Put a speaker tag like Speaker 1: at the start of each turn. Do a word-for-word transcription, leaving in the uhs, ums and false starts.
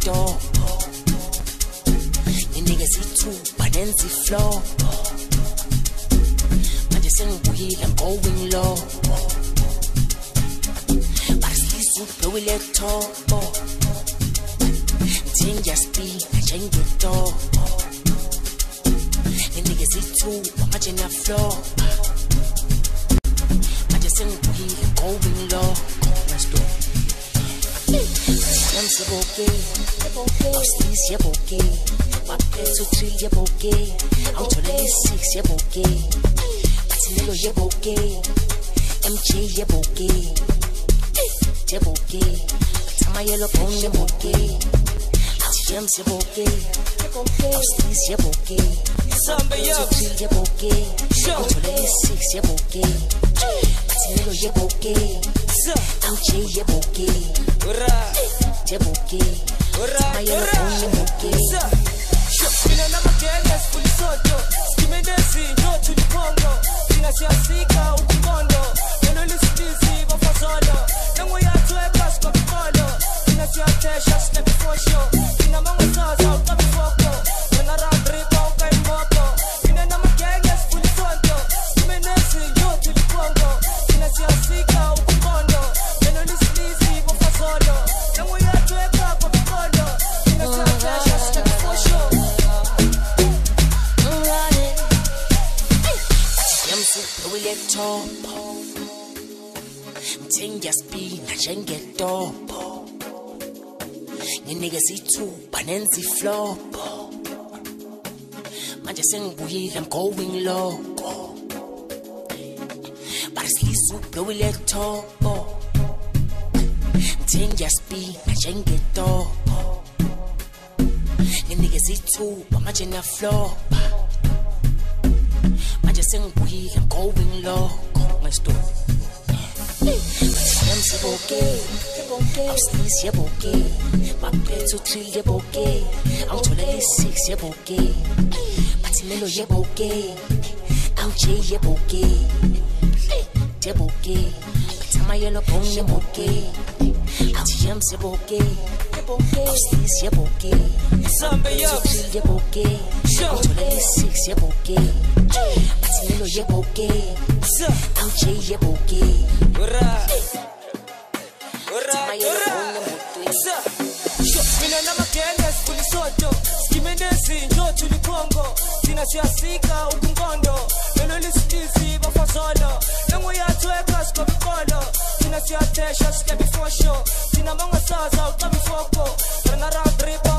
Speaker 1: door. The niggas eat two, but then the floor. Man just saying we I'm going low. But it's this super we let talk. Ting just be I change the door. The niggas eat two, but I'm on the floor. Man just saying we I'm going low. Let's do it. I'm so okay, I'm still so okay. My pets so three, yeah okay. I'm totally six, yeah okay. Patinello, yeah okay. M J, yeah okay. Yeah okay. Tama yellow bone, yeah okay. I'm so okay, I'm still so okay. My pets so three, yeah okay. I'm totally six, yeah okay. Patinello, yeah okay. M J, yeah okay. Jebuki, my yellow bone, Jebuki.
Speaker 2: Mina na magenda skuli soto, skimendezi nyotu ni Kongo. Sina siasika ukumondo, neno listizi wafazolo. Nengu ya tueka sko bikolo, sina siatesha step for show. Sina mango sasa uka bifoko, nena radripa uka imoko. Mina na magenda skuli soto, skimendezi nyotu ni Kongo. Sina siasika ukumondo, neno listizi wafazolo. Nengu ya tueka sko bikolo, sina siatesha step for show.
Speaker 1: We let top. Ting just be na jenge top. Ni niggas eat two, banenzi flop. Man just saying weed, I'm going low. But it's this soup, we let top. Ting just be na jenge top. Ni niggas eat two, but man just flop. Man just saying we I'm going low. Let's do it. I'm so okay, I'm still so okay. My pets so three, yeah okay. I'm totally six, yeah okay. Patinello, yeah okay. I'm J, yeah okay. Yeah okay. Tama yellow bone, yeah okay. I'm so okay. I'm still so okay. My pets so three, yeah okay. I'm totally six, yeah okay. Patinello, yeah okay. I'm J, yeah okay. Tama yellow bone, yeah okay.
Speaker 2: Mina na magenda skuli soto, skimendezi nyotu ni Kongo. Sina siasika ukungondo, neno listizi wafazolo. Nengu ya tueka sko bikolo, sina siatesha step before show. Sina mango sasa uka bifoko, nena radripa